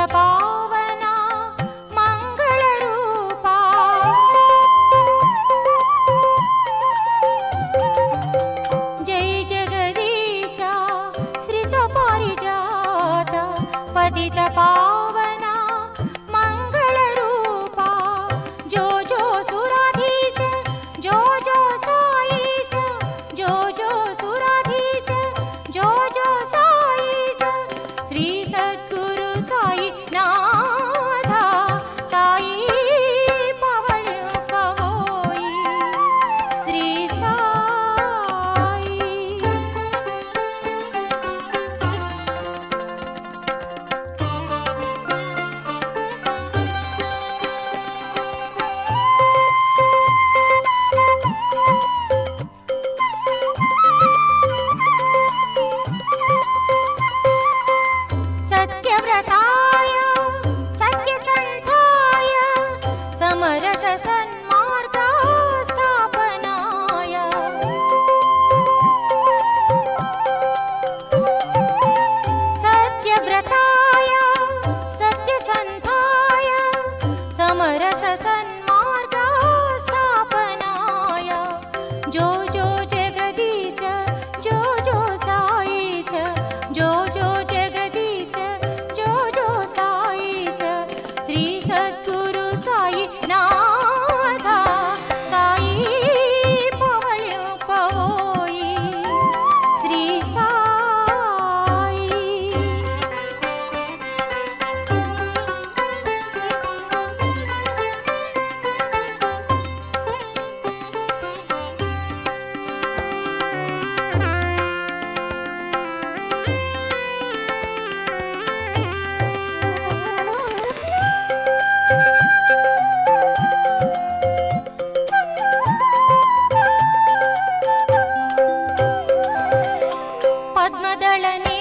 पावना मंगलरूपा जय जगदीशा श्रित पारिजात पतित पावना मंगलरूपा जो जो सुराधीश जो जो साईश जो जो सुराधीश जो जो साईश श्री सद्गुरु साई नाथा साई पवळ पवोई श्री साई सत्यव्रताय सत्यसन्धाय समरस सन्मार्गस्थापनाय सत्यव्रताय सत्यसन्धाय समरस सन्मार्गस्थापनाय जो जो जगदीश जो जो साईश जो जो जगदीश जो जो साईश श्री सद्गुरु साई नाथा साई पवळ पवोई श्री साई पद्मदलने